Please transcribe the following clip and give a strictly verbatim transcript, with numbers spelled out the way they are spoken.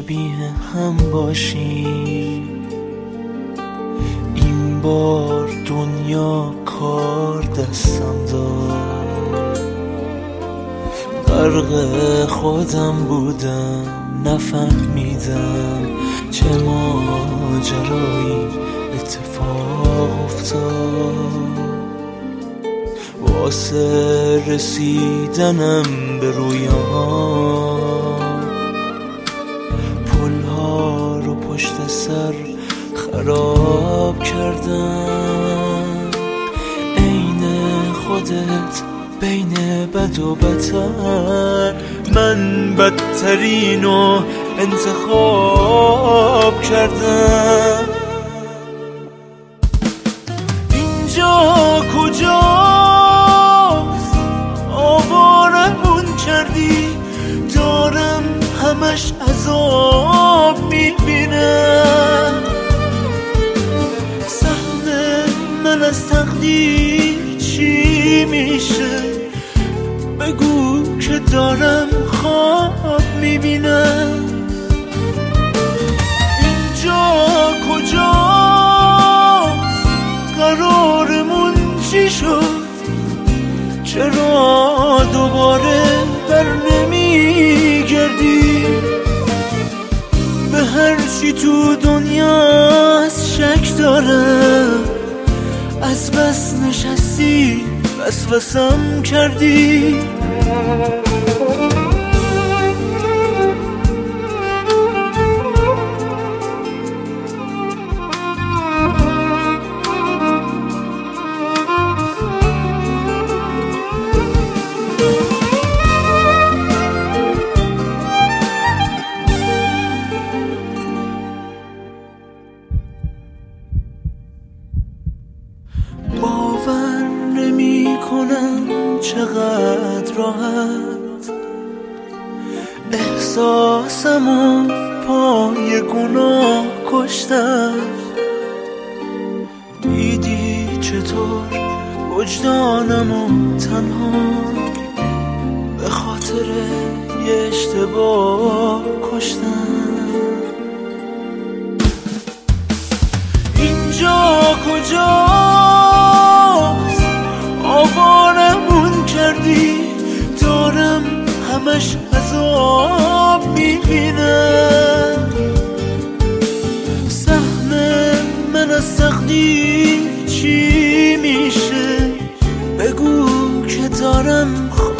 شبیه هم باشیم. این بار دنیا کار دستم داد، غرق خودم بودم نفهمیدم چه ماجرایی اتفاق افتاد. واسه رسیدنم به رویام پلها رو پشت سر خراب کردم. عین خودت بین بد و بدتر، من بدترینو انتخاب کردم. اینجا کجاست؟ آوارمون کردی، دارم همش عذاب میبینم. سهم من از تقدیر چی میشه؟ بگو که دارم خواب میبینم. اینجا کجاست؟ قرارمون چی شد؟ چرا دوباره بر نمیگردی؟ به هر چی تو دنیاست شک دارم، از بس نشستی وسوسم کردی. باور نمی کنم چقدر راحت احساسمو پای گناه کشتم. دیدی چطور وجدانمو تنها به خاطر یه اشتباه کشتم. اینجا کجاست؟ آوارمون کردی، دارم همش عذاب میبینم. سهم من از تقدیر چی میشه؟ بگو که دارم